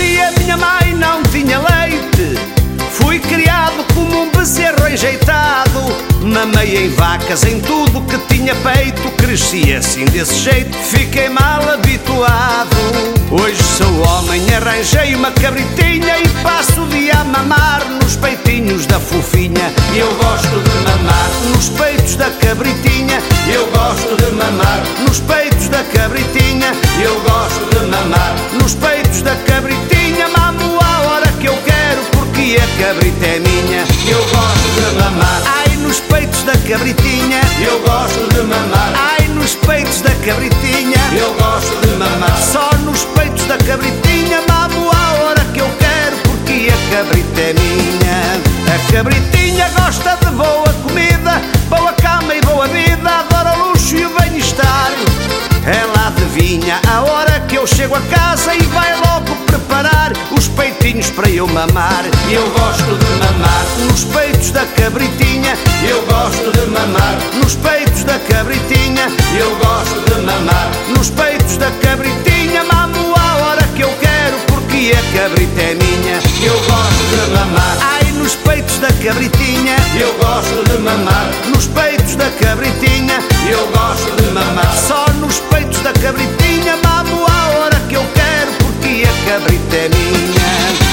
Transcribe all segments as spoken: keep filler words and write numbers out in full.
nasci a minha mãe não tinha leite. Fui criado como um bezerro enjeitado. Mamei em vacas, em tudo que tinha peito. Cresci assim desse jeito, fiquei mal habituado. Hoje sou homem, arranjei uma cabritinha e passo o dia a mamar nos peitinhos da fofinha. Eu gosto de mamar nos peitos da cabritinha. Eu gosto de mamar nos peitos da cabritinha. Eu gosto de mamar nos peitos da cabritinha. Mamo a hora que eu quero porque a cabrita é minha. Eu gosto de mamar, ai, nos peitos da cabritinha. Eu gosto de mamar, ai, nos peitos da cabritinha. Eu gosto de mamar, só nos peitos da cabritinha. Mamo a hora que eu quero porque a cabrita é minha. A cabritinha gosta de boa comida, boa cama e boa vida. Adora o luxo e o bem-estar. Ela adivinha a hora que eu chego a casa e vai logo preparar os peitinhos para eu mamar. Eu gosto de mamar nos peitos da cabritinha. Eu gosto de mamar nos peitos da cabritinha. Eu gosto de mamar nos peitos da cabritinha. Mamo a hora que eu quero porque a cabrita é minha. Eu gosto de mamar, ai, nos peitos da cabritinha. Eu gosto de mamar nos peitos da cabritinha. Eu gosto de mamar só nos peitos da cabritinha. Mamo a hora que eu quero porque a cabrita é minha.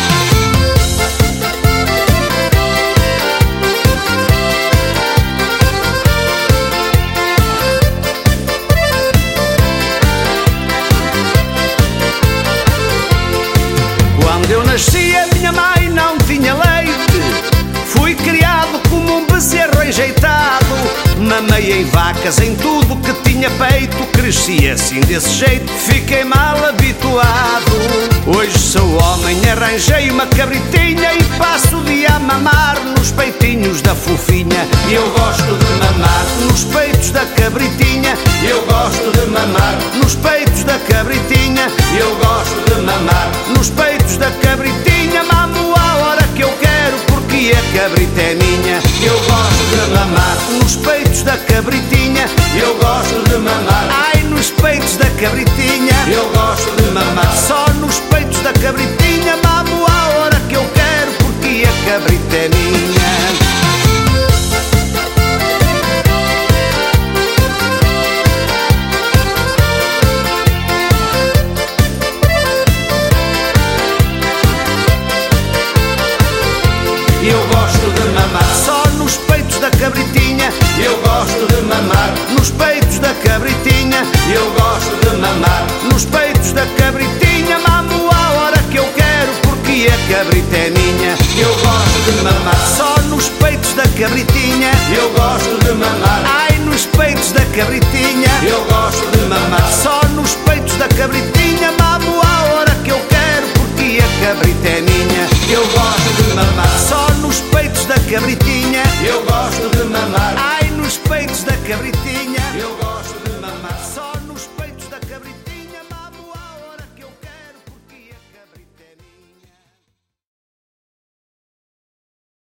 Quando eu nasci a minha mãe não tinha leite. Fui criado como um bezerro enjeitado. Mamei em vacas, em tudo que tinha peito. Cresci assim desse jeito, fiquei mal habituado. Hoje sou homem, arranjei uma cabritinha e passo o dia a mamar nos peitinhos da fofinha. Eu gosto de mamar nos peitos da cabritinha. Eu gosto de mamar nos peitos da cabritinha. Eu gosto de mamar nos peitos da cabritinha. Mamo a hora que eu quero porque a cabrita é minha. Eu gosto de mamar nos peitos da cabritinha. Eu gosto de mamar, ai, nos peitos da cabritinha. Eu gosto de mamar só nos peitos da cabritinha. Mamo a hora que eu quero porque a cabrita é minha. Eu gosto de mamar só nos peitos da cabritinha. Eu gosto de mamar nos peitos da cabritinha. Eu gosto de mamar nos peitos da cabritinha. Mamo a hora que eu quero porque a cabrita é minha. Eu gosto de mamar só nos peitos da cabritinha. Eu gosto de mamar, ai, nos peitos da cabritinha. Eu gosto de mamar só nos peitos da cabritinha. Mamo a hora que eu quero porque a cabrita é minha. Eu gosto de mamar só nos peitos da cabritinha. Eu gosto